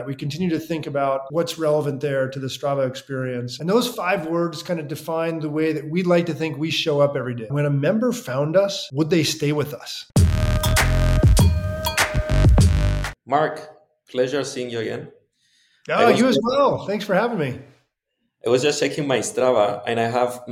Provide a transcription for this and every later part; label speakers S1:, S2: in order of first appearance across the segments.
S1: We continue to think about what's relevant there to the Strava experience. And those 5 words kind of define the way that we'd like to think we show up every day. When a member found us, would they stay with us?
S2: Mark, pleasure seeing you again.
S1: Oh, you as well. Thanks for having me.
S2: I was just checking my Strava and I have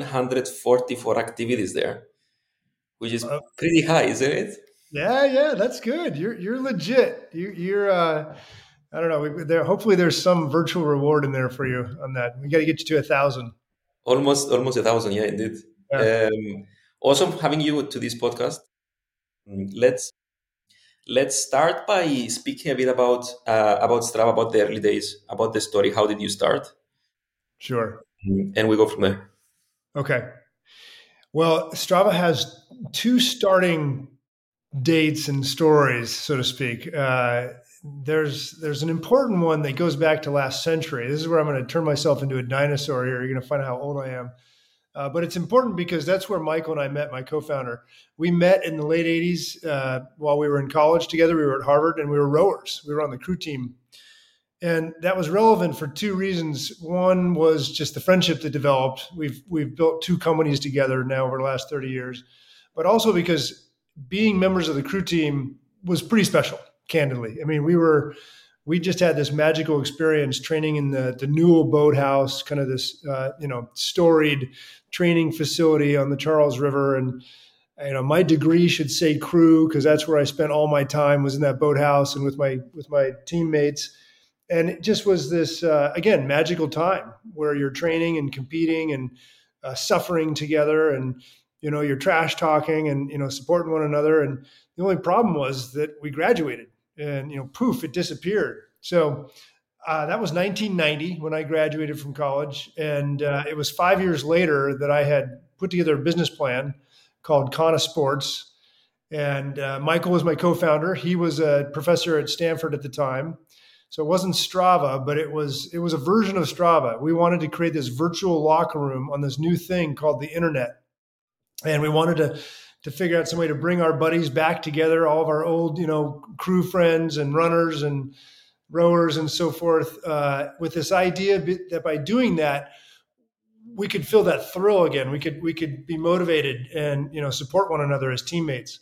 S2: 944 activities there, which is pretty high, isn't it?
S1: Yeah, that's good. You're legit. You're I don't know. Hopefully there's some virtual reward in there for you on that. We got to get you to 1,000.
S2: Almost 1,000. Yeah, indeed.
S1: Yeah.
S2: Awesome having you to this podcast. Let's start by speaking a bit about Strava, about the early days, about the story. How did you start?
S1: Sure.
S2: And we go from there.
S1: Okay. Well, Strava has 2 starting dates and stories, so to speak. There's an important one that goes back to last century. This is where I'm going to turn myself into a dinosaur here. You're going to find out how old I am. But it's important because that's where Michael and I met, my co-founder. We met in the late 80s while we were in college together. We were at Harvard and we were rowers. We were on the crew team. And that was relevant for 2 reasons. One was just the friendship that developed. We've built 2 companies together now over the last 30 years, but also because being members of the crew team was pretty special, candidly. I mean, we just had this magical experience training in the Newell Boathouse, kind of this storied training facility on the Charles River. And my degree should say crew because that's where I spent all my time, was in that boathouse and with my teammates. And it just was this, again, magical time where you're training and competing and suffering together and, you're trash talking and, supporting one another. And the only problem was that we graduated and, poof, it disappeared. So that was 1990 when I graduated from college. And it was 5 years later that I had put together a business plan called Kana Sports. And Michael was my co-founder. He was a professor at Stanford at the time. So it wasn't Strava, but it was a version of Strava. We wanted to create this virtual locker room on this new thing called the internet. And we wanted to figure out some way to bring our buddies back together, all of our old, crew friends and runners and rowers and so forth, with this idea that by doing that, we could feel that thrill again. We could be motivated and, support one another as teammates.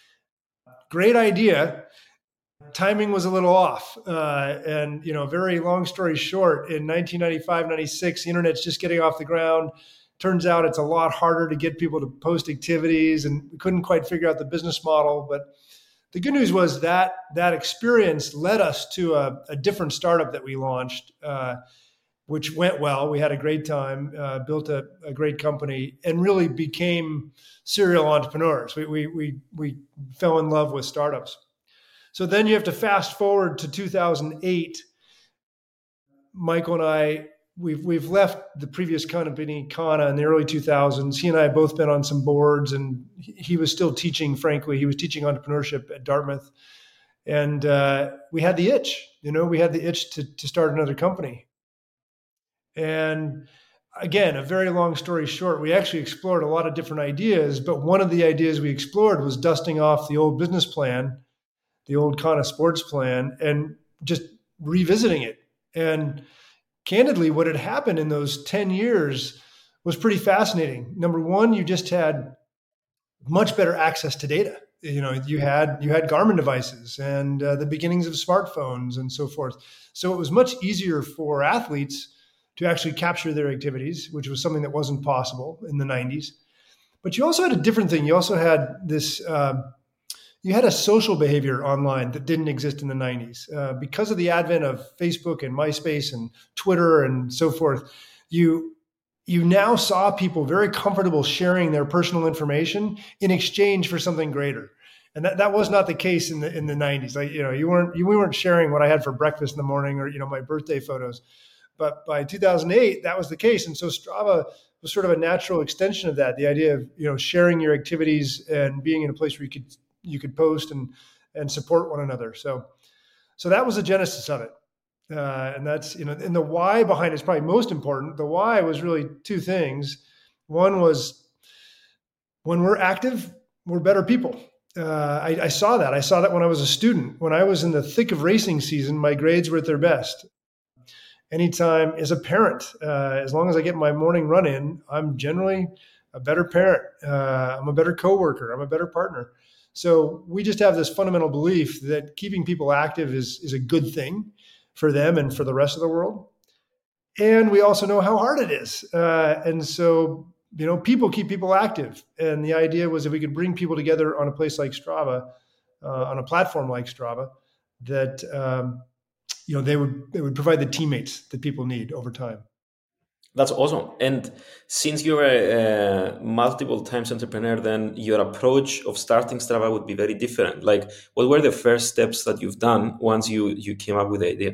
S1: Great idea. Timing was a little off. And, very long story short, in 1995, 96, the internet's just getting off the ground. Turns out it's a lot harder to get people to post activities, and we couldn't quite figure out the business model. But the good news was that experience led us to a different startup that we launched, which went well. We had a great time, built a great company, and really became serial entrepreneurs. We fell in love with startups. So then you have to fast forward to 2008. Michael and I, we've left the previous company, Kana, in the early 2000s. He and I have both been on some boards, and he was still teaching, frankly. He was teaching entrepreneurship at Dartmouth. And we had the itch, to start another company. And again, a very long story short, we actually explored a lot of different ideas, but one of the ideas we explored was dusting off the old business plan, the old Kana Sports plan, and just revisiting it. And candidly, what had happened in those 10 years was pretty fascinating. Number one, you just had much better access to data. You had Garmin devices and the beginnings of smartphones and so forth. So it was much easier for athletes to actually capture their activities, which was something that wasn't possible in the 90s. But you also had a different thing. You also had this, you had a social behavior online that didn't exist in the 90s. Because of the advent of Facebook and MySpace and Twitter and so forth, you now saw people very comfortable sharing their personal information in exchange for something greater. And that was not the case in the 90s. Like, we weren't sharing what I had for breakfast in the morning or, my birthday photos. But by 2008, that was the case. And so Strava was sort of a natural extension of that, the idea of, sharing your activities and being in a place where you could post and support one another. So that was the genesis of it. And that's, and the why behind it is probably most important. The why was really 2 things. One was when we're active, we're better people. I saw that. I saw that when I was a student. When I was in the thick of racing season, my grades were at their best. Anytime as a parent, as long as I get my morning run in, I'm generally a better parent. I'm a better coworker. I'm a better partner. So we just have this fundamental belief that keeping people active is a good thing for them and for the rest of the world. And we also know how hard it is. And so, people keep people active. And the idea was if we could bring people together on a place like Strava, on a platform like Strava, that they would provide the teammates that people need over time.
S2: That's awesome. And since you're a multiple times entrepreneur, then your approach of starting Strava would be very different. Like, what were the first steps that you've done once you came up with the idea?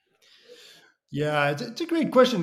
S1: Yeah, it's a great question.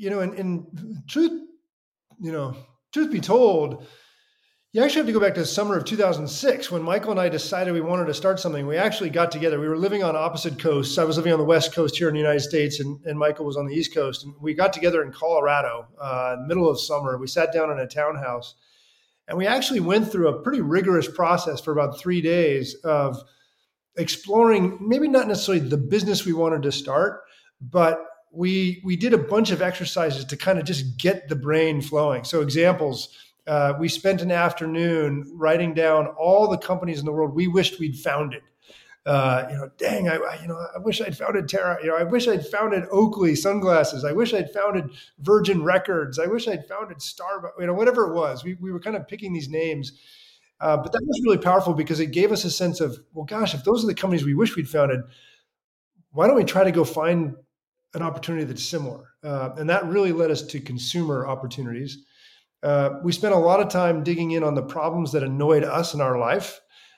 S1: In truth, truth be told, you actually have to go back to the summer of 2006 when Michael and I decided we wanted to start something. We actually got together. We were living on opposite coasts. I was living on the West Coast here in the United States, and Michael was on the East Coast. And we got together in Colorado in the middle of summer. We sat down in a townhouse, and we actually went through a pretty rigorous process for about 3 days of exploring maybe not necessarily the business we wanted to start, but we did a bunch of exercises to kind of just get the brain flowing. So examples, we spent an afternoon writing down all the companies in the world we wished we'd founded. I wish I'd founded Terra. I wish I'd founded Oakley sunglasses. I wish I'd founded Virgin Records. I wish I'd founded Starbucks. Whatever it was, we were kind of picking these names. But that was really powerful because it gave us a sense of, well, gosh, if those are the companies we wish we'd founded, why don't we try to go find an opportunity that's similar? And that really led us to consumer opportunities. We spent a lot of time digging in on the problems that annoyed us in our life.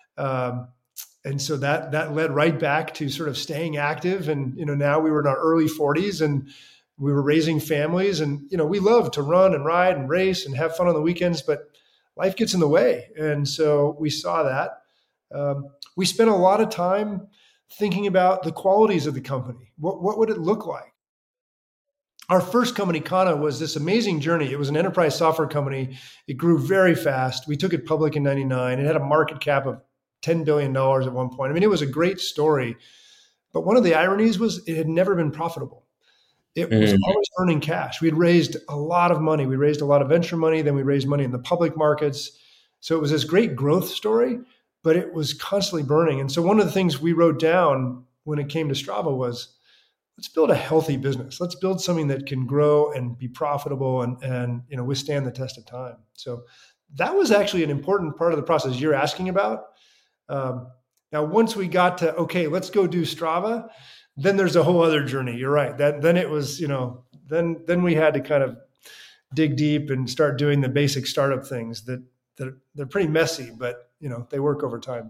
S1: And so that led right back to sort of staying active. And, now we were in our early 40s and we were raising families. And, we love to run and ride and race and have fun on the weekends, but life gets in the way. And so we saw that. We spent a lot of time thinking about the qualities of the company. What would it look like? Our first company, Kana, was this amazing journey. It was an enterprise software company. It grew very fast. We took it public in 99. It had a market cap of $10 billion at one point. I mean, it was a great story. But one of the ironies was it had never been profitable. It was always earning cash. We had raised a lot of money. We raised a lot of venture money. Then we raised money in the public markets. So it was this great growth story, but it was constantly burning. And so one of the things we wrote down when it came to Strava was, let's build a healthy business. Let's build something that can grow and be profitable and withstand the test of time. So that was actually an important part of the process you're asking about. Now, once we got to, okay, let's go do Strava, then there's a whole other journey. You're right. Then it was, then we had to kind of dig deep and start doing the basic startup things that they're pretty messy, but they work over time.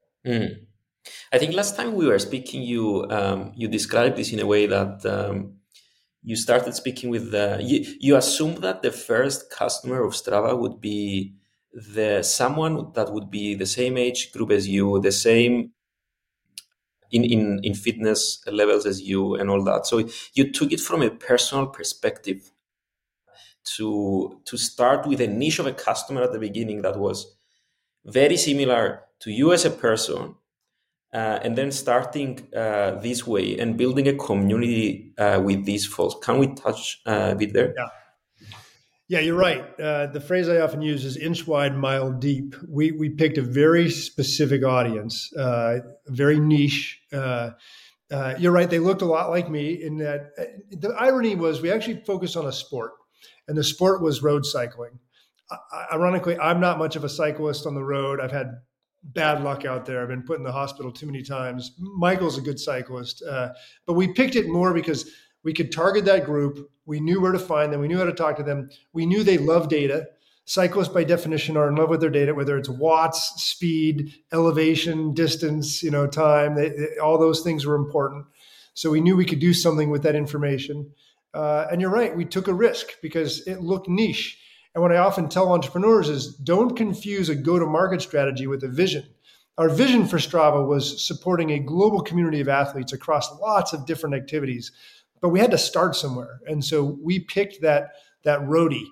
S2: I think last time we were speaking, you described this in a way that you started speaking with you assumed that the first customer of Strava would be someone that would be the same age group as you, the same in fitness levels as you, and all that. So you took it from a personal perspective to start with a niche of a customer at the beginning that was very similar to you as a person. And then starting this way and building a community with these folks. Can we touch a bit there?
S1: Yeah, you're right. The phrase I often use is inch wide, mile deep. We picked a very specific audience, very niche. You're right. They looked a lot like me in that the irony was we actually focused on a sport, and the sport was road cycling. Ironically, I'm not much of a cyclist on the road. I've had bad luck out there. I've been put in the hospital too many times. Michael's a good cyclist, but we picked it more because we could target that group. We knew where to find them. We knew how to talk to them. We knew they love data. Cyclists, by definition, are in love with their data, whether it's watts, speed, elevation, distance, time. All those things were important. So we knew we could do something with that information. And you're right. We took a risk because it looked niche. And what I often tell entrepreneurs is don't confuse a go-to-market strategy with a vision. Our vision for Strava was supporting a global community of athletes across lots of different activities, but we had to start somewhere. And so we picked that roadie.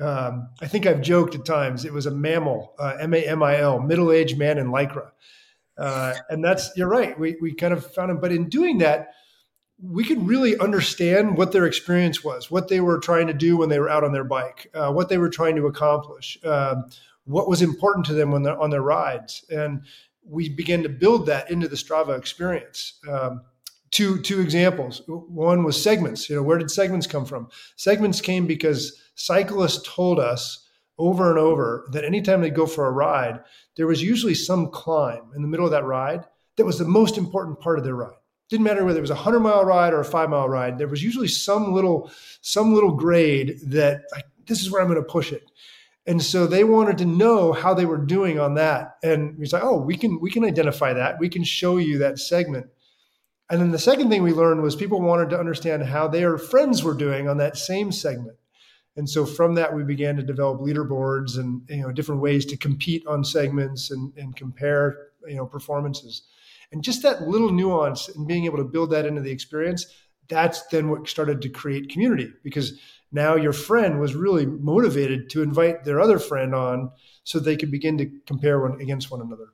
S1: I think I've joked at times it was a mammal, MAMIL, middle-aged man in Lycra. And you're right. We kind of found him. But in doing that, we could really understand what their experience was, what they were trying to do when they were out on their bike, what they were trying to accomplish, what was important to them when they're on their rides. And we began to build that into the Strava experience. Two examples. One was segments. Where did segments come from? Segments came because cyclists told us over and over that anytime they go for a ride, there was usually some climb in the middle of that ride that was the most important part of their ride. Didn't matter whether it was a 100-mile ride or a 5-mile ride. There was usually some little grade that, like, this is where I'm going to push it. And so they wanted to know how they were doing on that. And we said, we can identify that. We can show you that segment. And then the second thing we learned was people wanted to understand how their friends were doing on that same segment. And so from that, we began to develop leaderboards and different ways to compete on segments and compare performances. And just that little nuance and being able to build that into the experience, that's then what started to create community, because now your friend was really motivated to invite their other friend on so they could begin to compare against one another.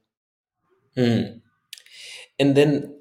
S2: And then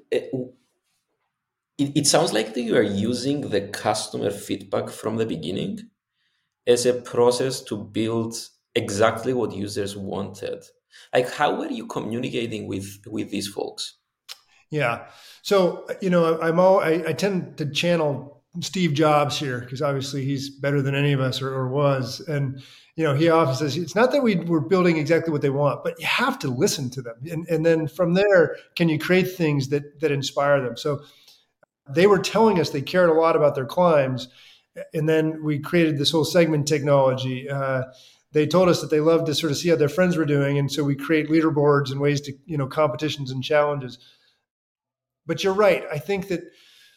S2: it sounds like that you are using the customer feedback from the beginning as a process to build exactly what users wanted. Like, how were you communicating with these folks?
S1: Yeah. So, I tend to channel Steve Jobs here because obviously he's better than any of us or was. And, he often says, it's not that we're building exactly what they want, but you have to listen to them. And then from there, can you create things that inspire them? So they were telling us they cared a lot about their climbs. And then we created this whole segment technology. They told us that they loved to sort of see how their friends were doing. And so we create leaderboards and ways to, competitions and challenges. But you're right. I think that,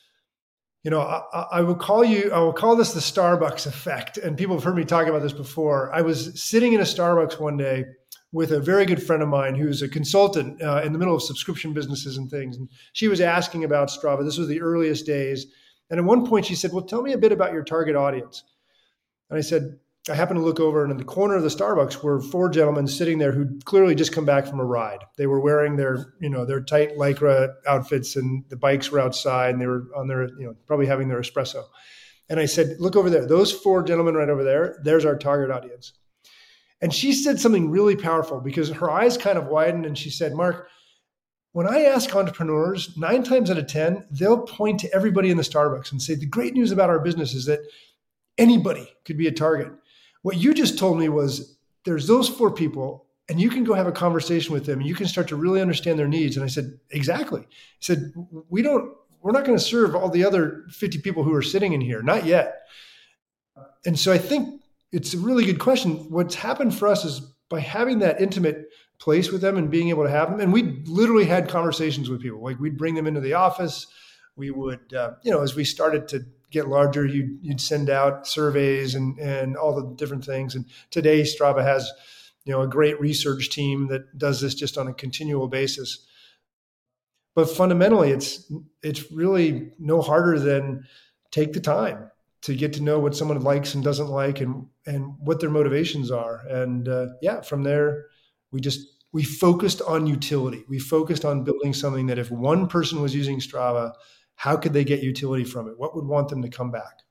S1: I will call this the Starbucks effect. And people have heard me talk about this before. I was sitting in a Starbucks one day with a very good friend of mine who's a consultant in the middle of subscription businesses and things. And she was asking about Strava. This was the earliest days. And at one point she said, well, tell me a bit about your target audience. And I said, I happened to look over, and in the corner of the Starbucks were 4 gentlemen sitting there who'd clearly just come back from a ride. They were wearing their tight Lycra outfits, and the bikes were outside, and they were on their, probably having their espresso. And I said, look over there. Those 4 gentlemen right over there, there's our target audience. And she said something really powerful because her eyes kind of widened, and she said, Mark, when I ask entrepreneurs, 9 times out of 10, they'll point to everybody in the Starbucks and say, the great news about our business is that anybody could be a target. What you just told me was there's those 4 people, and you can go have a conversation with them, and you can start to really understand their needs. And I said, exactly. I said, we're not going to serve all the other 50 people who are sitting in here, not yet. And so I think it's a really good question. What's happened for us is by having that intimate place with them and being able to have them, and we literally had conversations with people. Like, we'd bring them into the office. We would, as we started to get larger, you'd send out surveys and all the different things. And today Strava has, a great research team that does this just on a continual basis. But fundamentally, it's really no harder than take the time to get to know what someone likes and doesn't like and what their motivations are. And from there, we focused on utility. We focused on building something that if one person was using Strava, how could they get utility from it? What would want them to come back?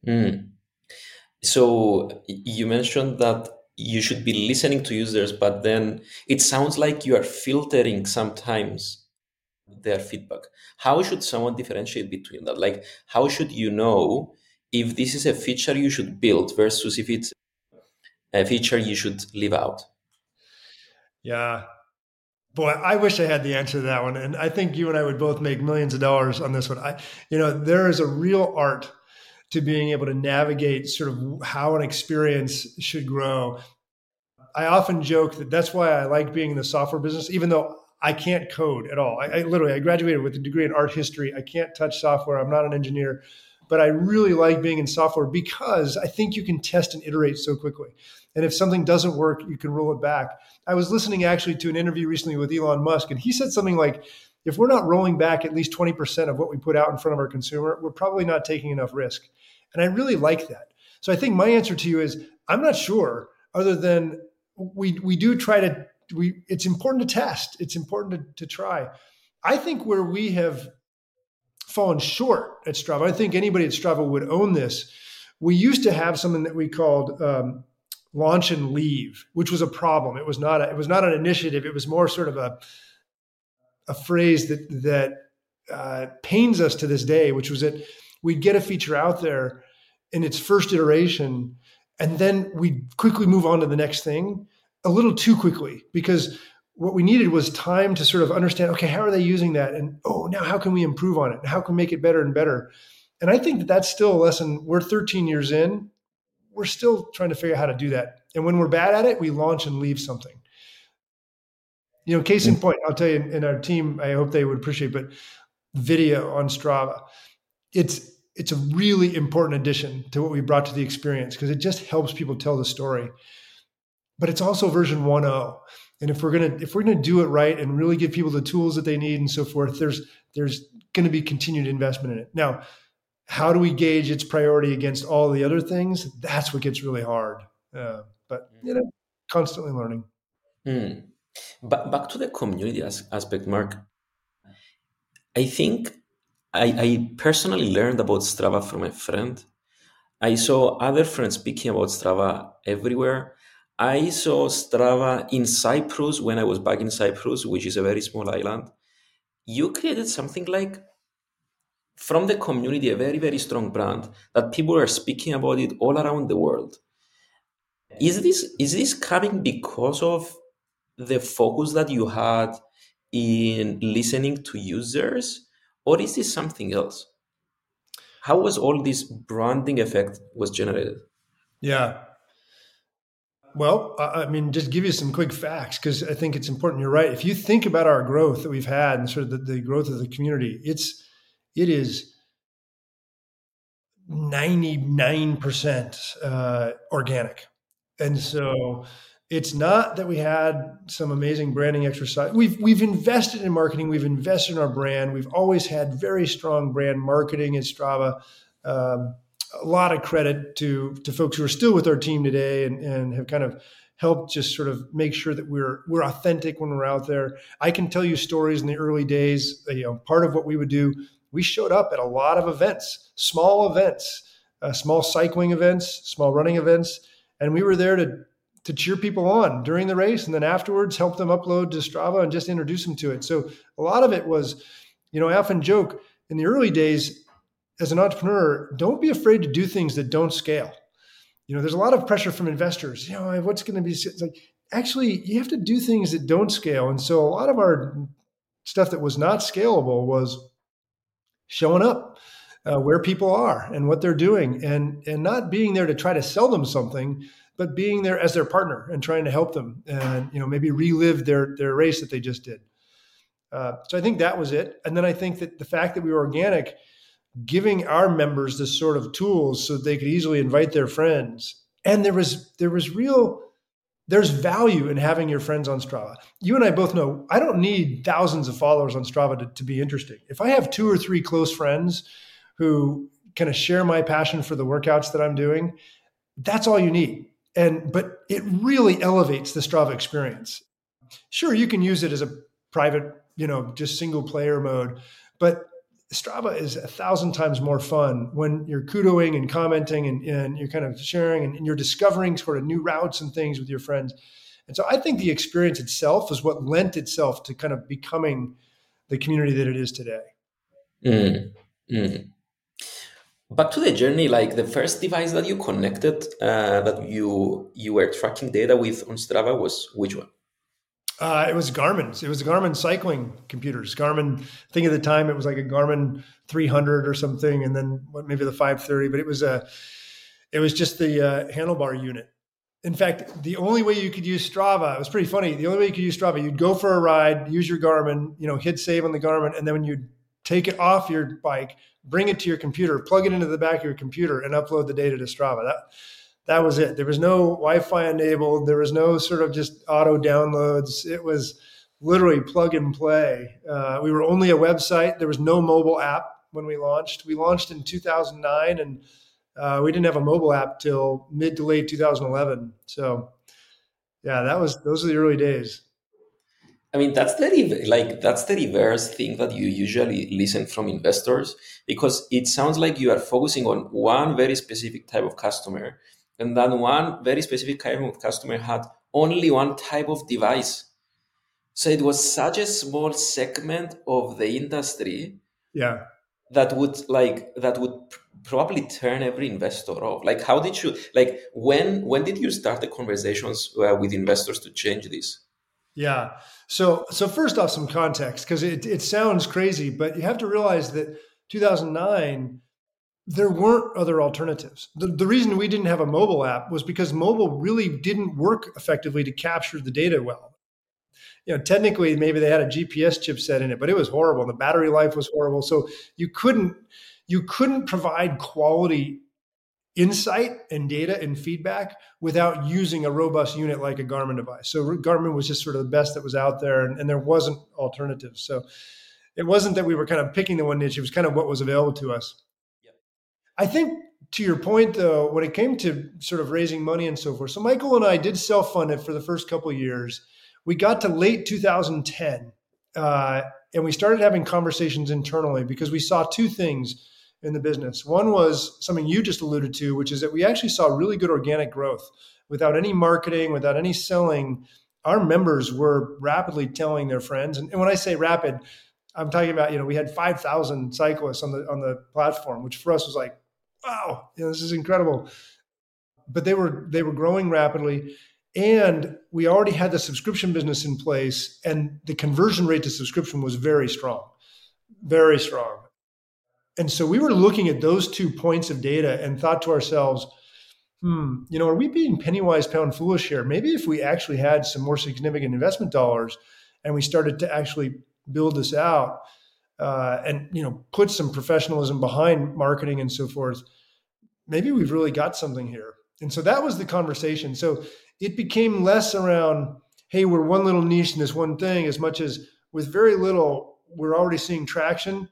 S2: So you mentioned that you should be listening to users, but then it sounds like you are filtering sometimes their feedback. How should someone differentiate between that? Like, how should you know if this is a feature you should build versus if it's a feature you should leave out?
S1: Yeah. Boy, I wish I had the answer to that one. And I think you and I would both make millions of dollars on this one. There is a real art to being able to navigate sort of how an experience should grow. I often joke that that's why I like being in the software business, even though I can't code at all. I graduated with a degree in art history. I can't touch software. I'm not an engineer, but I really like being in software because I think you can test and iterate so quickly. And if something doesn't work, you can roll it back. I was listening actually to an interview recently with Elon Musk, and he said something like, if we're not rolling back at least 20% of what we put out in front of our consumer, we're probably not taking enough risk. And I really like that. So I think my answer to you is I'm not sure, other than we do try to, it's important to test. It's important to try. I think where we have fallen short at Strava, I think anybody at Strava would own this. We used to have something that we called launch and leave, which was a problem. It was not an initiative. It was more sort of a phrase that pains us to this day, which was that we'd get a feature out there in its first iteration, and then we'd quickly move on to the next thing a little too quickly, because what we needed was time to sort of understand, okay, how are they using that? And, now how can we improve on it? How can we make it better and better? And I think that that's still a lesson. We're 13 years in. We're still trying to figure out how to do that. And when we're bad at it, we launch and leave something. Case in point, I'll tell you, in our team, I hope they would appreciate, but video on Strava, it's a really important addition to what we brought to the experience, because it just helps people tell the story. But it's also version 1.0. And if we're gonna do it right and really give people the tools that they need and so forth, there's going to be continued investment in it. Now, how do we gauge its priority against all the other things? That's what gets really hard. But constantly learning.
S2: But back to the community aspect, Mark. I think I personally learned about Strava from a friend. I saw other friends speaking about Strava everywhere. I saw Strava in Cyprus when I was back in Cyprus, which is a very small island. You created something like, from the community, a very, very strong brand that people are speaking about it all around the world. Is this coming because of the focus that you had in listening to users, or is this something else? How was all this branding effect was generated?
S1: Yeah. Well, I mean, just give you some quick facts, because I think it's important. You're right. If you think about our growth that we've had and sort of the growth of the community, it is 99% organic. And so it's not that we had some amazing branding exercise. We've invested in marketing. We've invested in our brand. We've always had very strong brand marketing at Strava. A lot of credit to folks who are still with our team today and have kind of helped just sort of make sure that we're authentic when we're out there. I can tell you stories in the early days. Part of what we would do, we showed up at a lot of events, small cycling events, small running events, and we were there to cheer people on during the race, and then afterwards help them upload to Strava and just introduce them to it. So a lot of it was, I often joke in the early days, as an entrepreneur, don't be afraid to do things that don't scale. There's a lot of pressure from investors. What's going to be? It's like, actually, you have to do things that don't scale. And so a lot of our stuff that was not scalable was showing up where people are and what they're doing, and not being there to try to sell them something, but being there as their partner and trying to help them and maybe relive their race that they just did. So I think that was it. And then I think that the fact that we were organic, giving our members this sort of tools so they could easily invite their friends. And there's value in having your friends on Strava. You and I both know I don't need thousands of followers on Strava to be interesting. If I have 2 or 3 close friends who kind of share my passion for the workouts that I'm doing, that's all you need. But it really elevates the Strava experience. Sure, you can use it as a private, just single player mode, but Strava is 1,000 times more fun when you're kudoing and commenting and you're kind of sharing and you're discovering sort of new routes and things with your friends. And so I think the experience itself is what lent itself to kind of becoming the community that it is today.
S2: Back to the journey, like the first device that you connected, that you were tracking data with on Strava was which one?
S1: It was Garmin's. It was the Garmin cycling computers. Garmin, I think at the time it was like a Garmin 300 or something, and then maybe the 530. But it was just the handlebar unit. In fact, the only way you could use Strava, it was pretty funny. The only way you could use Strava, you'd go for a ride, use your Garmin, hit save on the Garmin, and then when you take it off your bike, bring it to your computer, plug it into the back of your computer, and upload the data to Strava. That was it. There was no Wi-Fi enabled. There was no sort of just auto downloads. It was literally plug and play. We were only a website. There was no mobile app when we launched. We launched in 2009, and We didn't have a mobile app till mid to late 2011. So yeah, those are the early days.
S2: I mean, that's the reverse thing that you usually listen from investors, because it sounds like you are focusing on one very specific type of customer, and that one very specific type of customer had only one type of device. So it was such a small segment of the industry
S1: Yeah.
S2: that would probably turn every investor off. Like, how did you like when did you start the conversations with investors to change this?
S1: Yeah. So first off, some context, because it sounds crazy, but you have to realize that 2009, there weren't other alternatives. The reason we didn't have a mobile app was because mobile really didn't work effectively to capture the data well. Technically, maybe they had a GPS chipset in it, but it was horrible. The battery life was horrible. So you couldn't you couldn't provide quality insight and data and feedback without using a robust unit like a Garmin device. So Garmin was just sort of the best that was out there, and there wasn't alternatives. So it wasn't that we were kind of picking the one niche; it was kind of what was available to us.
S2: Yep.
S1: I think to your point, though, when it came to sort of raising money and so forth, so Michael and I did self-fund it for the first couple of years. We got to late 2010, and we started having conversations internally because we saw two things in the business. One was something you just alluded to, which is that we actually saw really good organic growth without any marketing, without any selling. Our members were rapidly telling their friends, and when I say rapid, I'm talking about we had 5,000 cyclists on the platform, which for us was like, wow, this is incredible. But they were growing rapidly, and we already had the subscription business in place, and the conversion rate to subscription was very strong, very strong. And so we were looking at those 2 points of data and thought to ourselves, are we being penny wise, pound foolish here? Maybe if we actually had some more significant investment dollars and we started to actually build this out and put some professionalism behind marketing and so forth, maybe we've really got something here. And so that was the conversation. So it became less around, hey, we're one little niche in this one thing, as much as with very little, we're already seeing traction.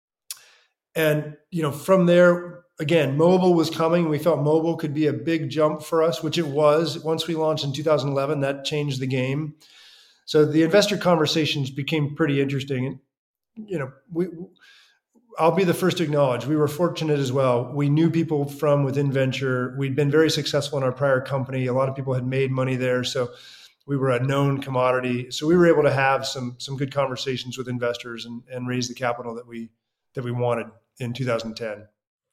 S1: And from there, again, mobile was coming. We felt mobile could be a big jump for us, which it was. Once we launched in 2011, that changed the game. So the investor conversations became pretty interesting. And I'll be the first to acknowledge we were fortunate as well. We knew people from within venture. We'd been very successful in our prior company. A lot of people had made money there, so we were a known commodity. So we were able to have some good conversations with investors and raise the capital that we wanted in 2010.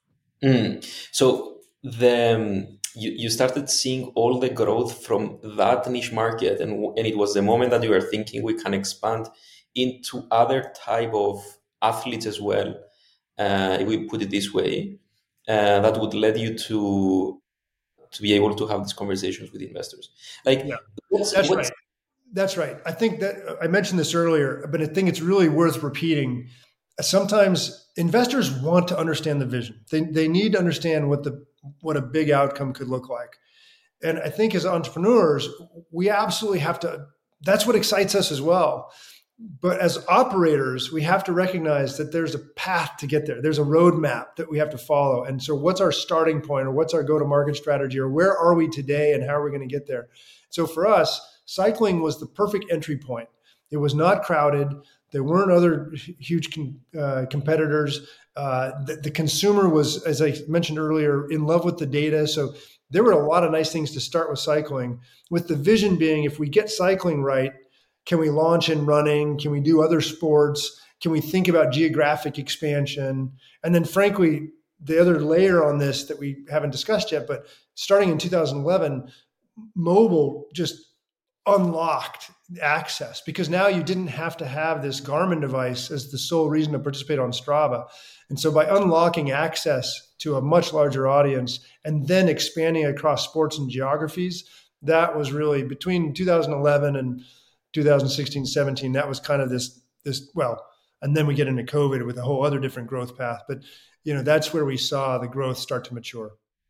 S2: So you started seeing all the growth from that niche market, and it was the moment that you were thinking we can expand into other type of athletes as well. If we put it this way, that would lead you to be able to have these conversations with investors. Like,
S1: Yeah, that's right. That's right. I think that I mentioned this earlier, but I think it's really worth repeating. Sometimes investors want to understand the vision. They need to understand what a big outcome could look like. And I think as entrepreneurs, we absolutely have to, that's what excites us as well. But as operators, we have to recognize that there's a path to get there. There's a roadmap that we have to follow. And so what's our starting point, or what's our go-to-market strategy, or where are we today and how are we going to get there? So for us, cycling was the perfect entry point. It was not crowded. There weren't other huge competitors. The consumer was, as I mentioned earlier, in love with the data. So there were a lot of nice things to start with cycling, with the vision being, if we get cycling right, can we launch in running? Can we do other sports? Can we think about geographic expansion? And then frankly, the other layer on this that we haven't discussed yet, but starting in 2011, mobile just unlocked access, because now you didn't have to have this Garmin device as the sole reason to participate on Strava. And so by unlocking access to a much larger audience and then expanding across sports and geographies, that was really between 2011 and 2016, 17, that was kind of this, and then we get into COVID with a whole other different growth path. But, that's where we saw the growth start to mature.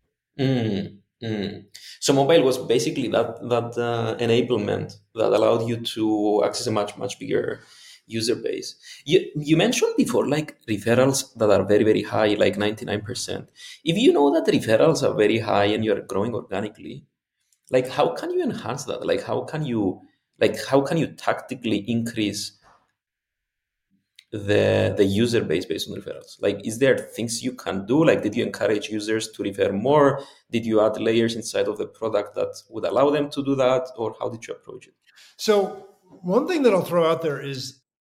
S2: So mobile was basically that enablement that allowed you to access a much bigger user base. You mentioned before like referrals that are very, very high, like 99%. If you know that referrals are very high and you're growing organically, like how can you enhance that? Like how can you tactically increase the user base based on referrals? Like, is there things you can do? Like, did you encourage users to refer more? Did you add layers inside of the product that would allow them to do that, or how did you approach it?
S1: So one thing that I'll throw out there is,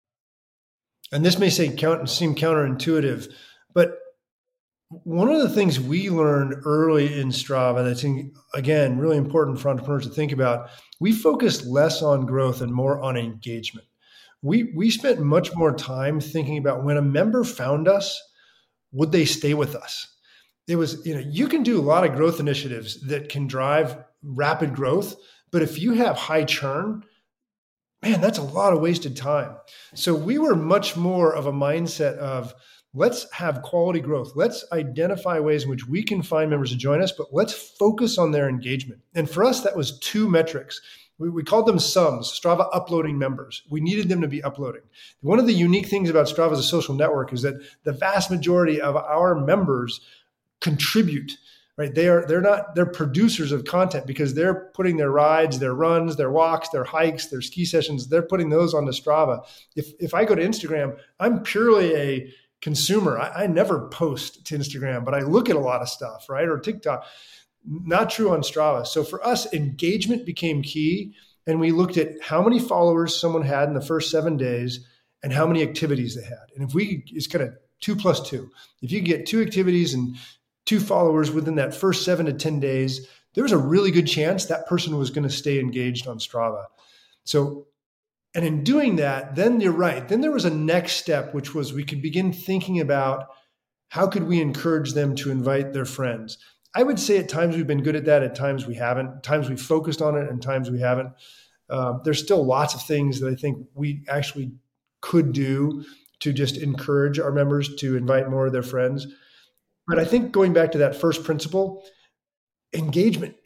S1: and this may seem counterintuitive, but one of the things we learned early in Strava that's, again, really important for entrepreneurs to think about, we focused less on growth and more on engagement. We spent much more time thinking about when a member found us, would they stay with us? It was, you can do a lot of growth initiatives that can drive rapid growth, but if you have high churn, man, that's a lot of wasted time. So we were much more of a mindset of, let's have quality growth. Let's identify ways in which we can find members to join us, but let's focus on their engagement. And for us, that was two metrics. We called them sums, Strava uploading members. We needed them to be uploading. One of the unique things about Strava as a social network is that the vast majority of our members contribute, right? They're producers of content because they're putting their rides, their runs, their walks, their hikes, their ski sessions, they're putting those onto Strava. If I go to Instagram, I'm purely a consumer. I never post to Instagram, but I look at a lot of stuff, right? Or TikTok. Not true on Strava. So for us, engagement became key. And we looked at how many followers someone had in the first 7 days and how many activities they had. And it's kind of 2 plus 2. If you get 2 activities and 2 followers within that first 7 to 10 days, there was a really good chance that person was going to stay engaged on Strava. So, and in doing that, then you're right. Then there was a next step, which was we could begin thinking about how could we encourage them to invite their friends. I would say at times we've been good at that. At times we haven't. At times we've focused on it, and times we haven't. There's still lots of things that I think we actually could do to just encourage our members to invite more of their friends. But I think going back to that first principle, engagement.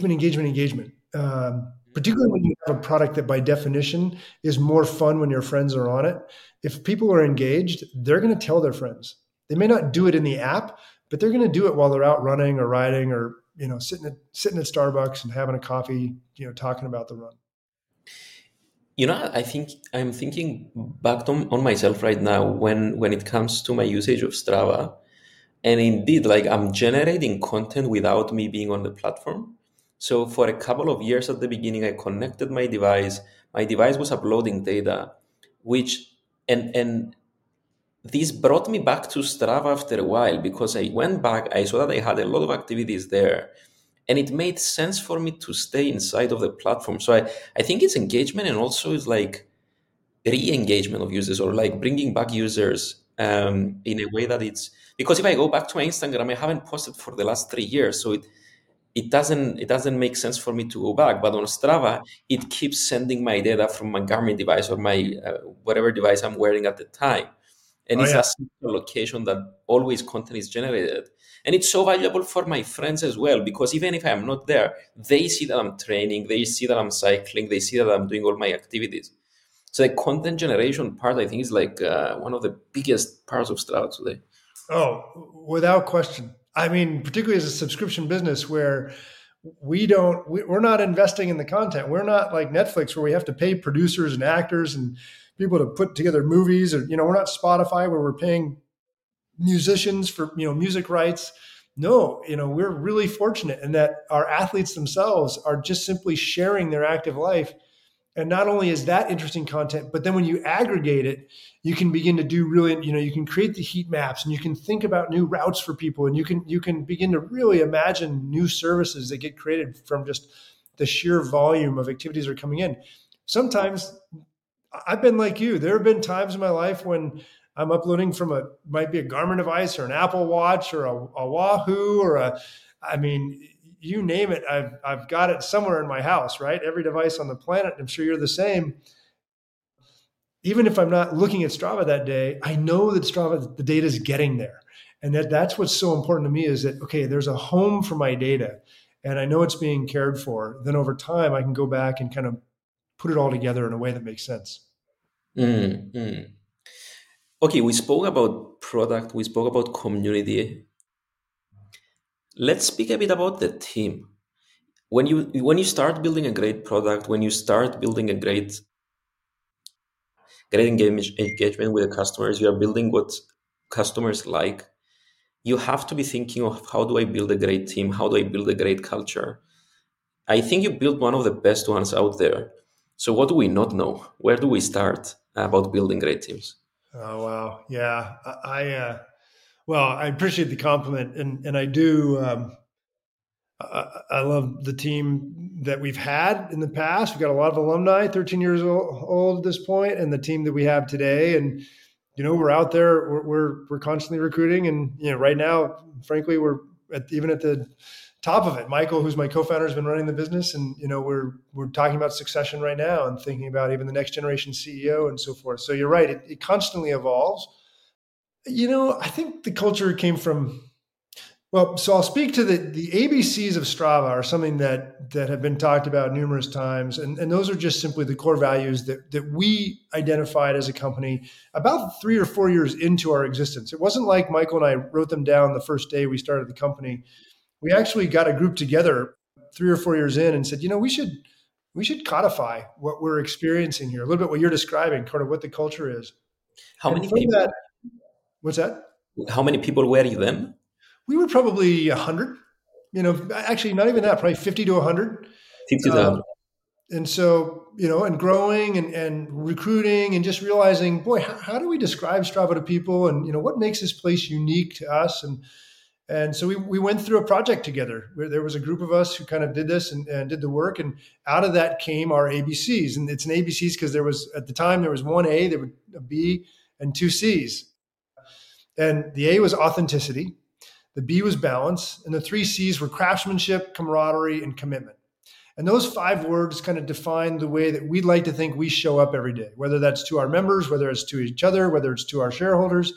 S1: Particularly when you have a product that by definition is more fun when your friends are on it. If people are engaged, they're going to tell their friends. They may not do it in the app, but they're going to do it while they're out running or riding or, sitting at Starbucks and having a coffee, talking about the run.
S2: I think I'm thinking back on myself right now when it comes to my usage of Strava. And indeed, like I'm generating content without me being on the platform. So for a couple of years at the beginning, I connected my device. My device was uploading data, and this brought me back to Strava after a while because I went back, I saw that I had a lot of activities there, and it made sense for me to stay inside of the platform. So I think it's engagement and also it's like re-engagement of users or like bringing back users in a way that it's, because if I go back to my Instagram, I haven't posted for the last 3 years. So it doesn't make sense for me to go back. But on Strava, it keeps sending my data from my Garmin device or my whatever device I'm wearing at the time. And it's a central location that always content is generated. And it's so valuable for my friends as well, because even if I'm not there, they see that I'm training, they see that I'm cycling, they see that I'm doing all my activities. So the content generation part, I think, is like one of the biggest parts of Strava today.
S1: Oh, without question. I mean, particularly as a subscription business where we're not investing in the content. We're not like Netflix where we have to pay producers and actors and people to put together movies, or, we're not Spotify where we're paying musicians for, music rights. No, we're really fortunate in that our athletes themselves are just simply sharing their active life. And not only is that interesting content, but then when you aggregate it, you can begin to do really, you can create the heat maps and you can think about new routes for people, and you can begin to really imagine new services that get created from just the sheer volume of activities that are coming in. Sometimes I've been like you. There have been times in my life when I'm uploading from might be a Garmin device or an Apple Watch or a Wahoo or you name it, I've got it somewhere in my house, right? Every device on the planet. I'm sure you're the same. Even if I'm not looking at Strava that day, I know that Strava, the data is getting there. And that's what's so important to me is that, okay, there's a home for my data and I know it's being cared for. Then over time, I can go back and kind of put it all together in a way that makes sense.
S2: Mm, mm. Okay, we spoke about product, we spoke about community. Let's speak a bit about the team. When you start building a great product, when you start building a great engagement with the customers, you are building what customers like. You have to be thinking of, how do I build a great team? How do I build a great culture? I think you built one of the best ones out there. So what do we not know? Where do we start about building great teams?
S1: Oh wow, yeah. Well, I appreciate the compliment, and I do. I love the team that we've had in the past. We've got a lot of alumni, 13 years old at this point, and the team that we have today. And we're out there. We're constantly recruiting, and right now, frankly, we're even at the top of it. Michael, who's my co-founder, has been running the business, and we're talking about succession right now and thinking about even the next generation CEO and so forth. So you're right; it constantly evolves. I think the culture came from. Well, so I'll speak to the ABCs of Strava are something that have been talked about numerous times, and those are just simply the core values that we identified as a company about 3 or 4 years into our existence. It wasn't like Michael and I wrote them down the first day we started the company. We actually got a group together 3 or 4 years in and said, we should codify what we're experiencing here, a little bit what you're describing, kind of what the culture is.
S2: How
S1: And
S2: many
S1: from
S2: people?
S1: that, what's that?
S2: How many people were you then?
S1: We were probably 100. Actually, not even that, probably 50 to 100.
S2: 50 to
S1: Um,
S2: 100.
S1: and so, and growing and recruiting and just realizing, boy, how do we describe Strava to people? And, what makes this place unique to us? And so we went through a project together where there was a group of us who kind of did this and did the work. And out of that came our ABCs. And it's an ABCs because at the time, there was one A, there was a B, and two Cs. And the A was authenticity. The B was balance, and the three C's were craftsmanship, camaraderie, and commitment. And those 5 words kind of define the way that we'd like to think we show up every day, whether that's to our members, whether it's to each other, whether it's to our shareholders.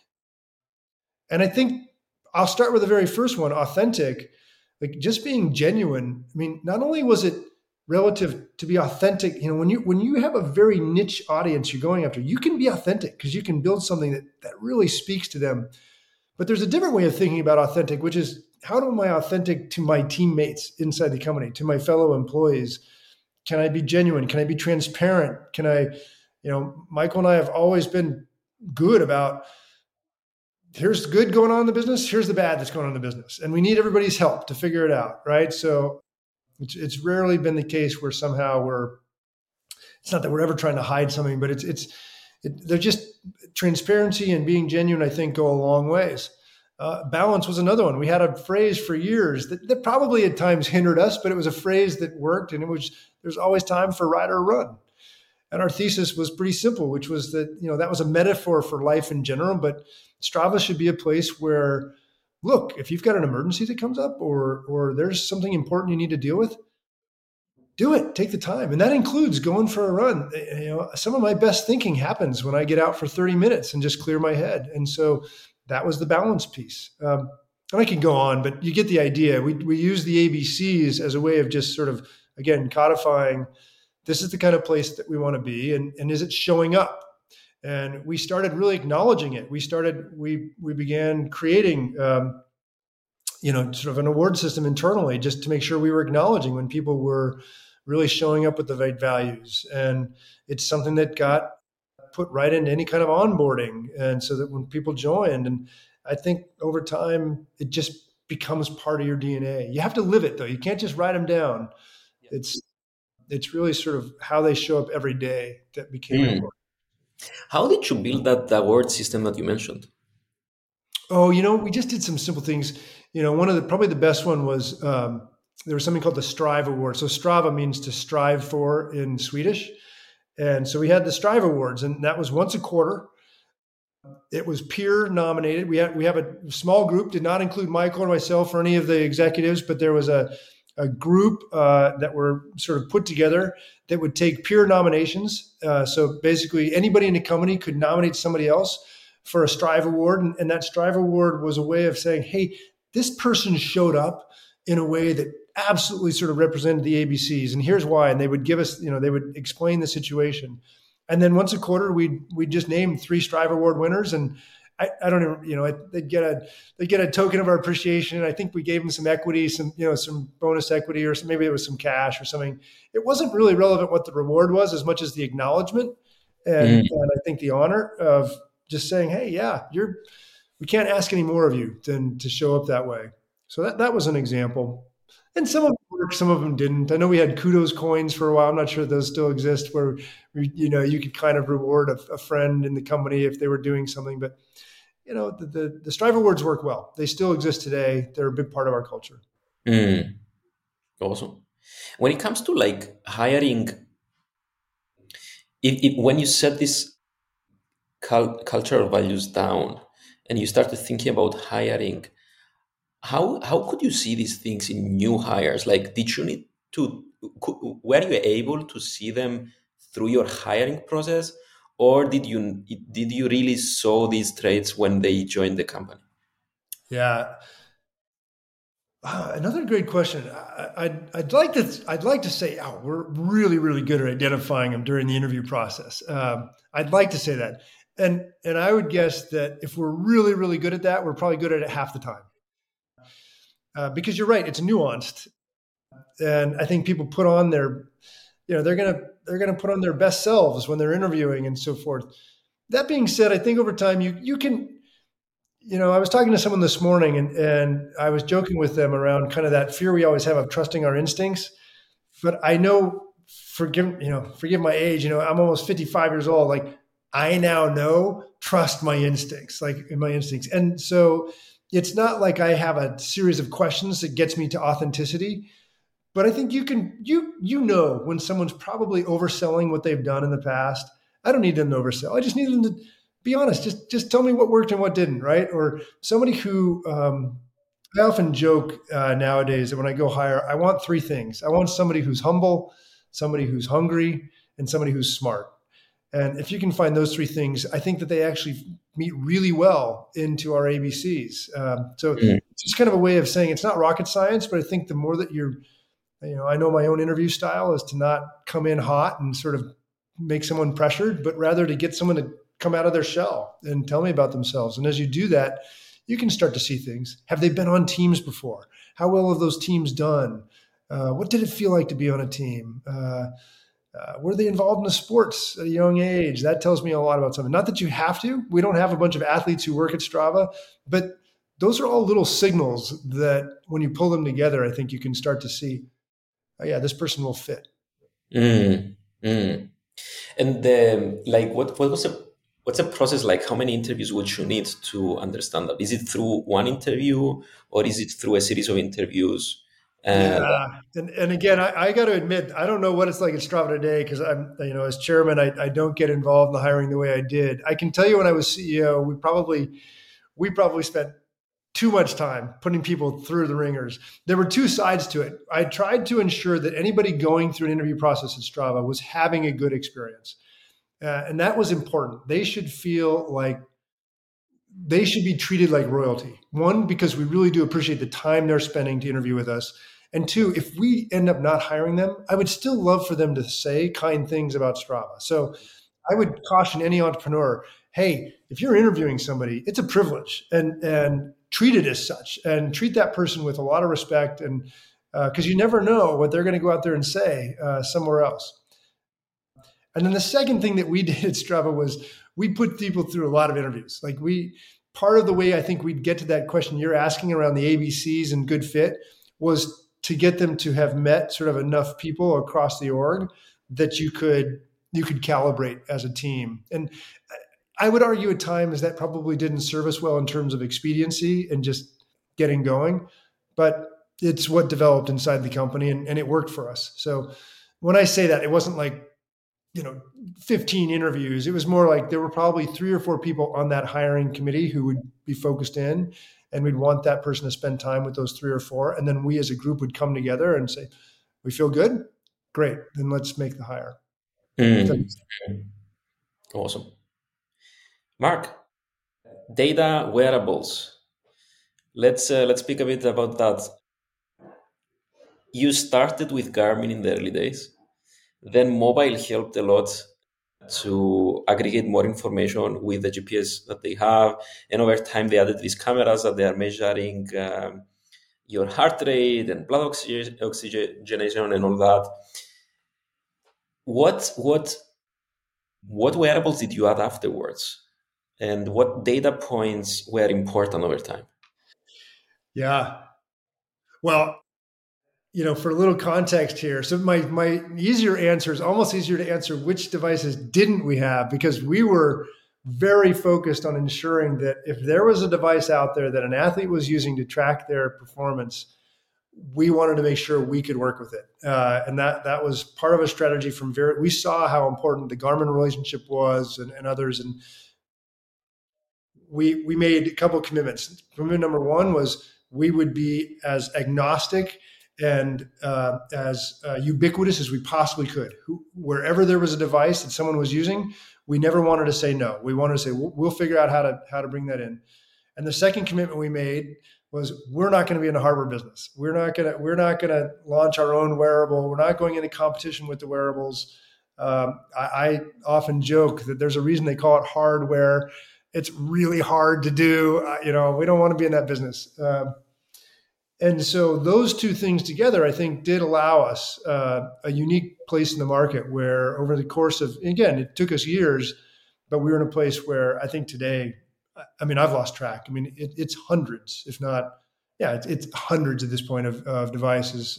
S1: And I think I'll start with the very first one, authentic, like just being genuine. I mean, not only was it relative to be authentic, when you have a very niche audience you're going after, you can be authentic because you can build something that really speaks to them. But there's a different way of thinking about authentic, which is how am I authentic to my teammates inside the company, to my fellow employees? Can I be genuine? Can I be transparent? Can I, Michael and I have always been good about here's the good going on in the business, here's the bad that's going on in the business. And we need everybody's help to figure it out, right? So it's rarely been the case where somehow it's not that we're ever trying to hide something, but they're just transparency and being genuine, I think, go a long ways. Balance was another one. We had a phrase for years that probably at times hindered us, but it was a phrase that worked, and there's always time for ride or run. And our thesis was pretty simple, which was that that was a metaphor for life in general, but Strava should be a place where, look, if you've got an emergency that comes up or there's something important you need to deal with, do it. Take the time. And that includes going for a run. Some of my best thinking happens when I get out for 30 minutes and just clear my head. And so that was the balance piece. And I can go on, but you get the idea. We use the ABCs as a way of just sort of, again, codifying this is the kind of place that we want to be. And is it showing up? And we started really acknowledging it. We began creating, sort of an award system internally just to make sure we were acknowledging when people were really showing up with the right values. And it's something that got put right into any kind of onboarding. And so that when people joined, and I think over time, it just becomes part of your DNA. You have to live it though. You can't just write them down. It's really sort of how they show up every day that became
S2: Mm.
S1: important.
S2: How did you build that award system that you mentioned?
S1: Oh, we just did some simple things. One of probably the best one was there was something called the Strive Award. So Strava means to strive for in Swedish. And so we had the Strive Awards, and that was once a quarter. It was peer nominated. We have a small group, did not include Michael or myself or any of the executives, but there was a group that were sort of put together that would take peer nominations. So basically anybody in the company could nominate somebody else for a Strive Award. And that Strive Award was a way of saying, hey, this person showed up in a way that absolutely sort of represented the ABCs. And here's why. And they would give us, they would explain the situation. And then once a quarter, we just name 3 Strive Award winners, and I don't even, they'd get a token of our appreciation. And I think we gave them some equity, some bonus equity, or maybe it was some cash or something. It wasn't really relevant what the reward was as much as the acknowledgement and I think the honor of just saying, hey, yeah, we can't ask any more of you than to show up that way. So that was an example. And some of them worked, some of them didn't. I know we had kudos coins for a while. I'm not sure those still exist, where you could kind of reward a friend in the company if they were doing something. But the Strive Awards work well. They still exist today. They're a big part of our culture.
S2: Awesome. When it comes to like hiring, when you set this cultural values down and you started thinking about hiring, how could you see these things in new hires? Like, were you able to see them through your hiring process, or did you really saw these traits when they joined the company?
S1: Yeah. Another great question. I'd like to say, we're really, really good at identifying them during the interview process. I'd like to say that, and I would guess that if we're really, really good at that, we're probably good at it half the time. Because you're right, it's nuanced, and I think people put on their, they're gonna put on their best selves when they're interviewing and so forth. That being said, I think over time you can. I was talking to someone this morning and I was joking with them around kind of that fear we always have of trusting our instincts. But I know, forgive my age, I'm almost 55 years old. Like, I now know, trust my instincts, And so it's not like I have a series of questions that gets me to authenticity, but I think you know when someone's probably overselling what they've done in the past. I don't need them to oversell. I just need them to be honest. Just tell me what worked and what didn't, right? Or somebody who I often joke nowadays that when I go hire, I want 3 things. I want somebody who's humble, somebody who's hungry, and somebody who's smart. And if you can find those 3 things, I think that they actually meet really well into our ABCs. So it's just kind of a way of saying it's not rocket science, but I think the more that I know my own interview style is to not come in hot and sort of make someone pressured, but rather to get someone to come out of their shell and tell me about themselves. And as you do that, you can start to see things. Have they been on teams before? How well have those teams done? What did it feel like to be on a team? Were they involved in the sports at a young age? That tells me a lot about something. Not that you have to. We don't have a bunch of athletes who work at Strava, but those are all little signals that when you pull them together, I think you can start to see, oh yeah, this person will fit.
S2: And what's a process like? How many interviews would you need to understand that? Is it through one interview or is it through a series of interviews?
S1: Yeah. And again, I got to admit, I don't know what it's like at Strava today because I'm, as chairman, I don't get involved in the hiring the way I did. I can tell you when I was CEO, we probably spent too much time putting people through the ringers. There were 2 sides to it. I tried to ensure that anybody going through an interview process at Strava was having a good experience. And that was important. They should feel like they should be treated like royalty. 1, because we really do appreciate the time they're spending to interview with us. And 2, if we end up not hiring them, I would still love for them to say kind things about Strava. So I would caution any entrepreneur, hey, if you're interviewing somebody, it's a privilege and treat it as such and treat that person with a lot of respect. And because you never know what they're going to go out there and say somewhere else. And then the second thing that we did at Strava was we put people through a lot of interviews. Like part of the way I think we'd get to that question you're asking around the ABCs and good fit was to get them to have met sort of enough people across the org that you could calibrate as a team. And I would argue at times that probably didn't serve us well in terms of expediency and just getting going, but it's what developed inside the company and it worked for us. So when I say that, it wasn't like, 15 interviews. It was more like there were probably 3 or 4 people on that hiring committee who would be focused in, and we'd want that person to spend time with those 3 or 4. And then we as a group would come together and say, we feel good? Great. Then let's make the hire.
S2: Awesome. Mark, data wearables. Let's speak a bit about that. You started with Garmin in the early days. Then mobile helped a lot to aggregate more information with the GPS that they have. And over time, they added these cameras that they are measuring your heart rate and blood oxygenation and all that. What wearables did you add afterwards? And what data points were important over time?
S1: Yeah. Well, for a little context here, so my easier answer is almost easier to answer which devices didn't we have, because we were very focused on ensuring that if there was a device out there that an athlete was using to track their performance, we wanted to make sure we could work with it. And that was part of a strategy from we saw how important the Garmin relationship was and others. And we made a couple of commitments. Commitment number one was we would be as agnostic and as ubiquitous as we possibly could. Wherever there was a device that someone was using, we never wanted to say no. We wanted to say, we'll figure out how to bring that in. And the second commitment we made was we're not going to be in the hardware business. We're not going to launch our own wearable. We're not going into competition with the wearables. I often joke that there's a reason they call it hardware. It's really hard to do. We don't want to be in that business. And so those two things together, I think, did allow us a unique place in the market where over the course of, again, it took us years, but we were in a place where I think today, I've lost track. It's hundreds, if not, it's hundreds at this point of devices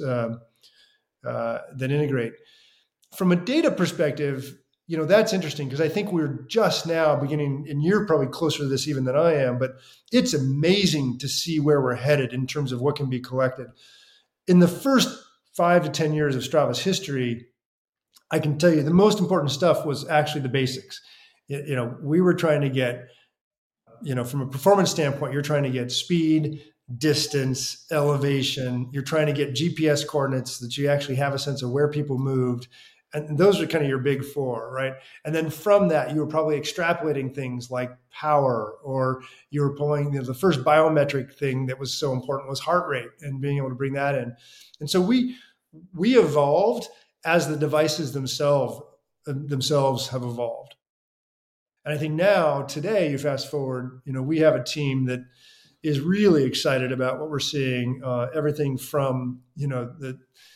S1: that integrate. From a data perspective, that's interesting because I think we're just now beginning, and you're probably closer to this even than I am, but it's amazing to see where we're headed in terms of what can be collected. In the first 5 to 10 years of Strava's history, I can tell you the most important stuff was actually the basics. We were trying to get, from a performance standpoint, you're trying to get speed, distance, elevation. You're trying to get GPS coordinates that you actually have a sense of where people moved. And those are kind of your big four, right? And then from that, you were probably extrapolating things like power, or you were pulling, the first biometric thing that was so important was heart rate and being able to bring that in. And so we evolved as the devices themselves have evolved. And I think now, today, you fast forward, we have a team that is really excited about what we're seeing. Everything from, the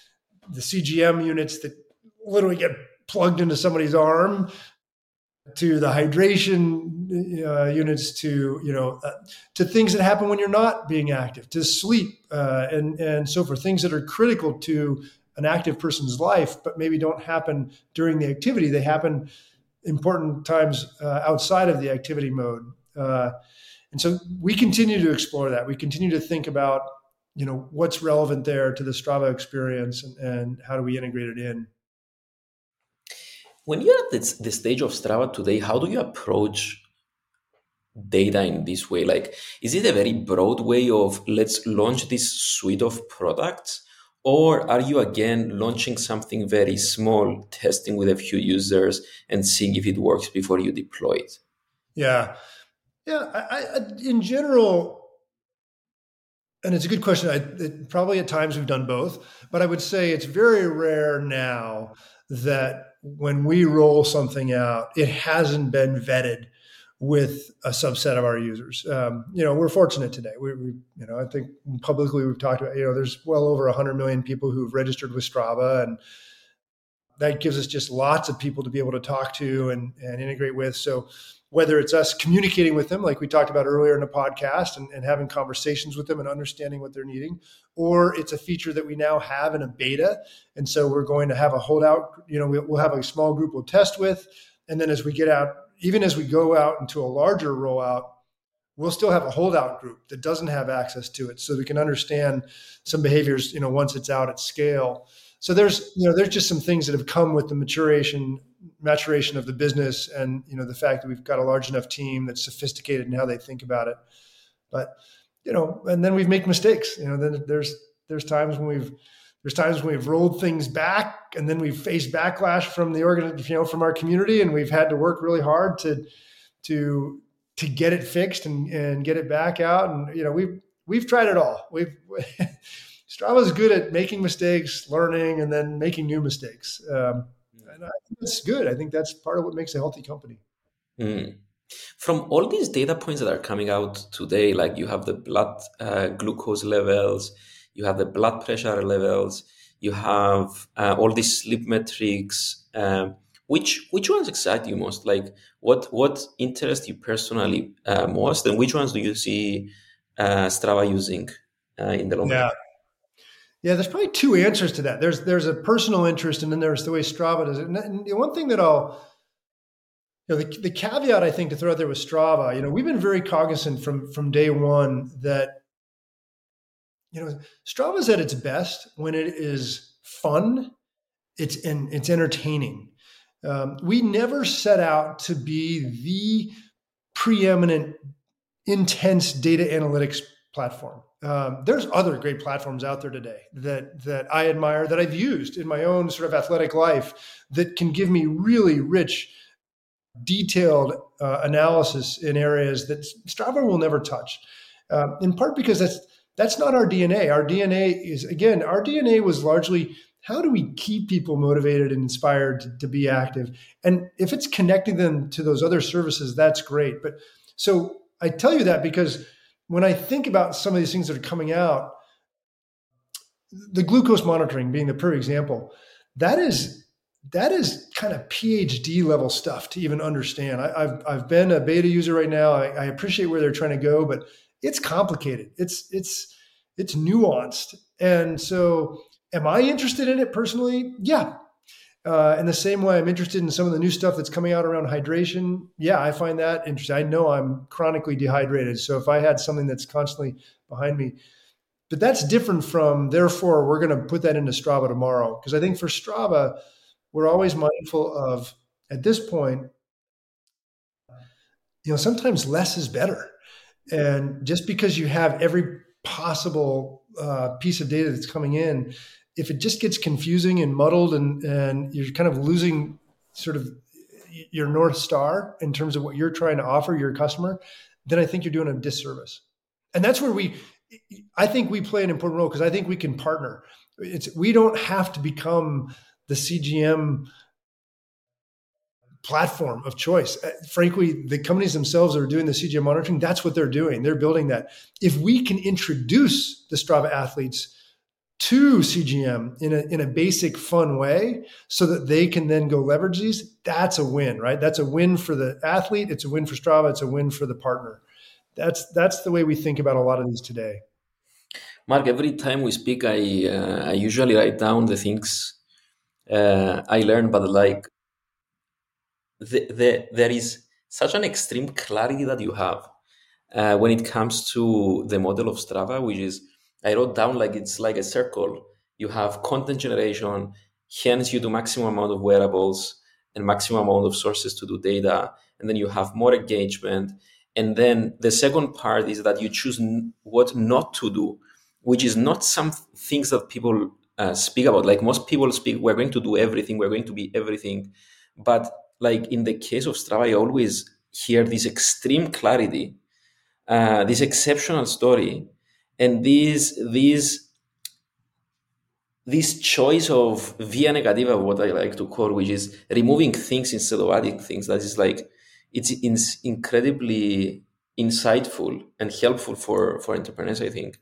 S1: CGM units that literally get plugged into somebody's arm, to the hydration units, to things that happen when you're not being active, to sleep, and so for things that are critical to an active person's life, but maybe don't happen during the activity. They happen important times outside of the activity mode. And so we continue to explore that. We continue to think about, what's relevant there to the Strava experience, and how do we integrate it in.
S2: When you're at the stage of Strava today, how do you approach data in this way? Like, is it a very broad way of let's launch this suite of products? Or are you again launching something very small, testing with a few users and seeing if it works before you deploy it?
S1: Yeah. I in general, and it's a good question. Probably at times we've done both, but I would say it's very rare now that when we roll something out, it hasn't been vetted with a subset of our users. We're fortunate today. I think publicly we've talked about, there's well over 100 million people who've registered with Strava, and that gives us just lots of people to be able to talk to and integrate with. So whether it's us communicating with them, like we talked about earlier in the podcast, and having conversations with them and understanding what they're needing, or it's a feature that we now have in a beta. And so we're going to have a holdout, we'll have a small group we'll test with. And then as we get out, even as we go out into a larger rollout, we'll still have a holdout group that doesn't have access to it, so we can understand some behaviors, once it's out at scale. So there's just some things that have come with the maturation of the business, and the fact that we've got a large enough team that's sophisticated in how they think about it. But and then we've made mistakes. Then there's times when we've rolled things back, and then we've faced backlash from the from our community, and we've had to work really hard to get it fixed and get it back out. And we've tried it all. Strava is good at making mistakes, learning, and then making new mistakes. And I think that's good. I think that's part of what makes a healthy company.
S2: Mm. From all these data points that are coming out today, like you have the blood glucose levels, you have the blood pressure levels, you have all these sleep metrics. Which ones excite you most? Like what interests you personally most, and which ones do you see Strava using in the long run?
S1: Yeah. Yeah, there's probably two answers to that. There's a personal interest, and then there's the way Strava does it. And the one thing that the caveat I think to throw out there with Strava, we've been very cognizant from day one that Strava's at its best when it is fun, it's entertaining. We never set out to be the preeminent, intense data analytics platform. There's other great platforms out there today that I admire, that I've used in my own sort of athletic life, that can give me really rich, detailed analysis in areas that Strava will never touch. In part because that's not our DNA. Our DNA was largely, how do we keep people motivated and inspired to be active? And if it's connecting them to those other services, that's great. But so I tell you that because when I think about some of these things that are coming out, the glucose monitoring being the perfect example, that is kind of PhD level stuff to even understand. I've been a beta user right now. I appreciate where they're trying to go, but it's complicated. It's nuanced. And so, am I interested in it personally? Yeah. In the same way, I'm interested in some of the new stuff that's coming out around hydration. Yeah, I find that interesting. I know I'm chronically dehydrated, so if I had something that's constantly behind me, but that's different from, therefore, we're going to put that into Strava tomorrow. Because I think for Strava, we're always mindful of, at this point, sometimes less is better. And just because you have every possible piece of data that's coming in, if it just gets confusing and muddled, and you're kind of losing sort of your North Star in terms of what you're trying to offer your customer, then I think you're doing a disservice. And that's where I think we play an important role, because I think we can partner. We don't have to become the CGM platform of choice. Frankly, the companies themselves that are doing the CGM monitoring, that's what they're doing. They're building that. If we can introduce the Strava athletes to CGM in a basic, fun way, so that they can then go leverage these, that's a win, right? That's a win for the athlete. It's a win for Strava. It's a win for the partner. That's the way we think about a lot of these today.
S2: Mark, every time we speak, I usually write down the things I learned, but like there is such an extreme clarity that you have when it comes to the model of Strava, which is, I wrote down, like it's like a circle. You have content generation, hence you do maximum amount of wearables and maximum amount of sources to do data, and then you have more engagement. And then the second part is that you choose what not to do, which is not some things that people speak about. Like most people speak, we're going to do everything, we're going to be everything. But like in the case of Strava, I always hear this extreme clarity, this exceptional story, and this choice of via negativa, what I like to call, which is removing things instead of adding things. That is like, it's incredibly insightful and helpful for entrepreneurs, I think.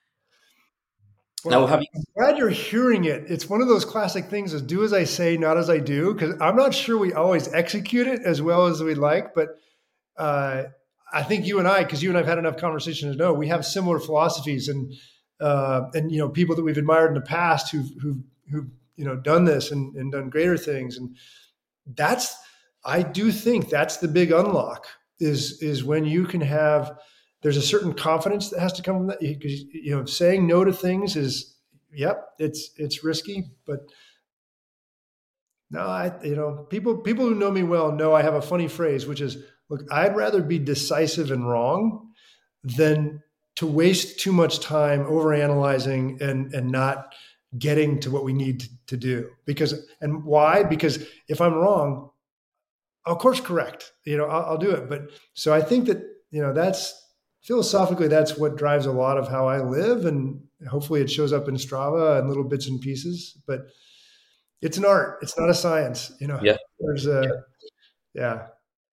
S2: Now,
S1: Well, I'm glad you're hearing it. It's one of those classic things, is do as I say, not as I do, because I'm not sure we always execute it as well as we'd like. But uh, I think you and I, because you and I've had enough conversations to know, we have similar philosophies, and people that we've admired in the past who've done this and done greater things. And that's, I do think that's the big unlock, is when you can have, there's a certain confidence that has to come from that, because saying no to things is, yep, it's risky. But no, people who know me well know I have a funny phrase, which is, look, I'd rather be decisive and wrong than to waste too much time overanalyzing and not getting to what we need to do. And why? Because if I'm wrong, of course, correct. I'll do it. But so I think that, that's philosophically, that's what drives a lot of how I live. And hopefully it shows up in Strava and little bits and pieces. But It's an art. It's not a science.
S2: Yeah.
S1: There's yeah.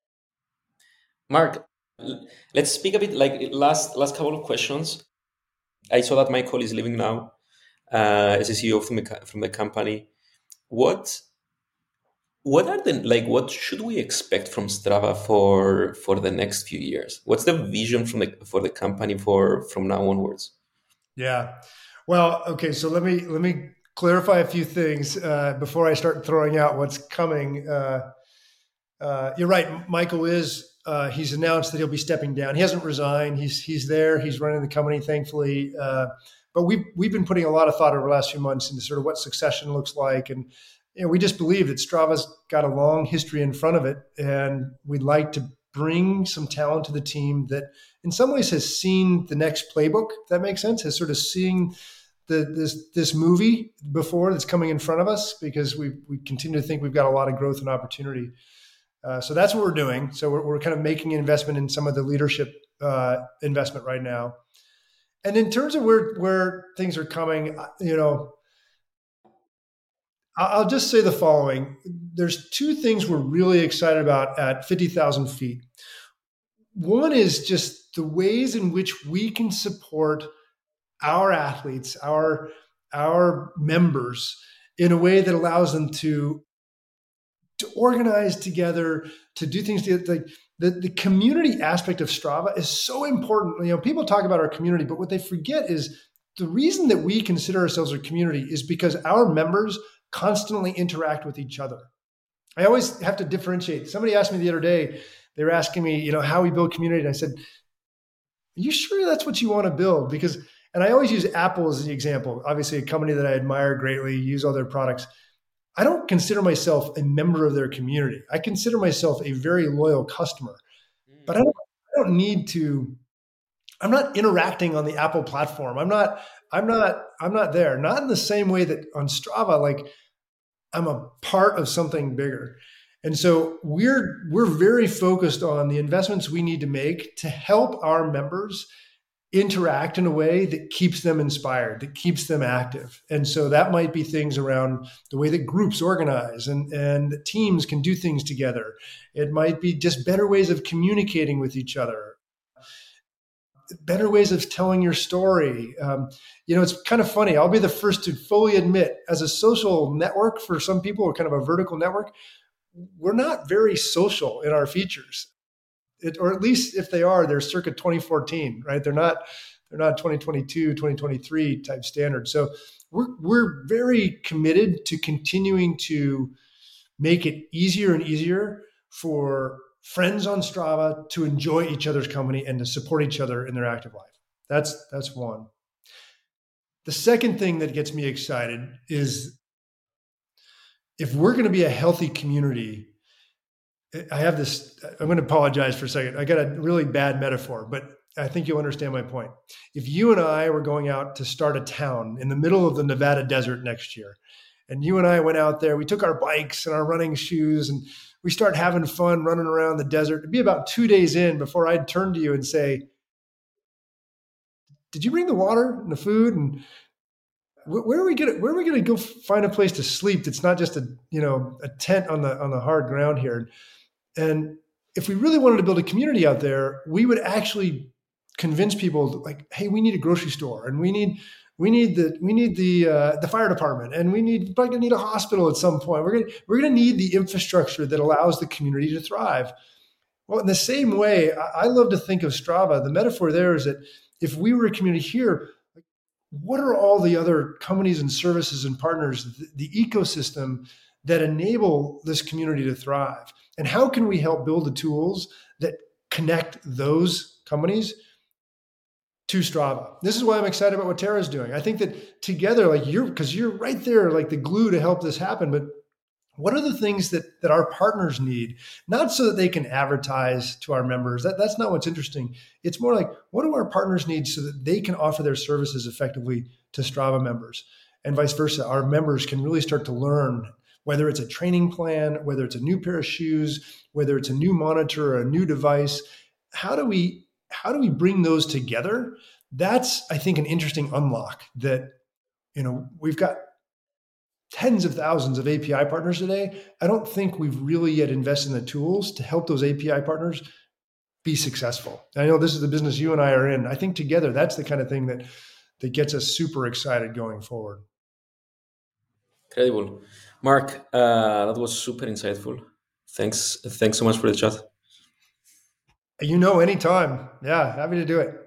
S2: Mark, let's speak a bit like last couple of questions. I saw that Michael is leaving now as a CEO from the company. What are the what should we expect from Strava for the next few years? What's the vision for the company from now onwards?
S1: Yeah. Well, okay. So let me clarify a few things before I start throwing out what's coming. You're right. Michael is. He's announced that he'll be stepping down. He hasn't resigned. He's there. He's running the company, thankfully. But we've been putting a lot of thought over the last few months into sort of what succession looks like, and we just believe that Strava's got a long history in front of it, and we'd like to bring some talent to the team that, in some ways, has seen the next playbook. If that makes sense. Has sort of seen this movie before that's coming in front of us, because we continue to think we've got a lot of growth and opportunity. So that's what we're doing. So we're kind of making an investment in some of the leadership investment right now. And in terms of where things are coming, I'll just say the following. There's two things we're really excited about at 50,000 feet. One is just the ways in which we can support our athletes, our members, in a way that allows them to organize together, to do things together. Like the community aspect of Strava is so important. People talk about our community, but what they forget is the reason that we consider ourselves a community is because our members constantly interact with each other. I always have to differentiate. Somebody asked me the other day, they were asking me, how we build community. And I said, are you sure that's what you want to build? And I always use Apple as the example, obviously a company that I admire greatly, use all their products. I don't consider myself a member of their community. I consider myself a very loyal customer, but I don't need to. I'm not interacting on the Apple platform. I'm not there. Not in the same way that on Strava, like I'm a part of something bigger. And so we're very focused on the investments we need to make to help our members interact in a way that keeps them inspired, that keeps them active. And so that might be things around the way that groups organize and teams can do things together. It might be just better ways of communicating with each other, better ways of telling your story. It's kind of funny. I'll be the first to fully admit, as a social network for some people, or kind of a vertical network, we're not very social in our features. Or at least if they are, they're circa 2014, right? They're not 2022, 2023 type standards. So we're very committed to continuing to make it easier and easier for friends on Strava to enjoy each other's company and to support each other in their active life. That's one. The second thing that gets me excited is if we're going to be a healthy community. I'm going to apologize for a second. I got a really bad metaphor, but I think you'll understand my point. If you and I were going out to start a town in the middle of the Nevada desert next year, and you and I went out there, we took our bikes and our running shoes, and we start having fun running around the desert. It'd be about 2 days in before I'd turn to you and say, did you bring the water and the food? And where are we going to go find a place to sleep that's not just a tent on the hard ground here? And if we really wanted to build a community out there, we would actually convince people, like, hey, we need a grocery store, and we need the fire department, and we're probably gonna need a hospital at some point. We're gonna need the infrastructure that allows the community to thrive. Well, in the same way, I love to think of Strava. The metaphor there is that if we were a community here, what are all the other companies and services and partners, the ecosystem that enable this community to thrive? And how can we help build the tools that connect those companies to Strava? This is why I'm excited about what Tara's doing. I think that together, because you're right there, like the glue to help this happen, but what are the things that our partners need? Not so that they can advertise to our members. That's not what's interesting. It's more like, what do our partners need so that they can offer their services effectively to Strava members, and vice versa? Our members can really start to learn, whether it's a training plan, whether it's a new pair of shoes, whether it's a new monitor or a new device. How do we bring those together? That's, I think, an interesting unlock that, we've got tens of thousands of API partners today. I don't think we've really yet invested in the tools to help those API partners be successful. I know this is the business you and I are in. I think together that's the kind of thing that gets us super excited going forward.
S2: Incredible. Mark, that was super insightful. Thanks so much for the chat.
S1: Anytime. Yeah, happy to do it.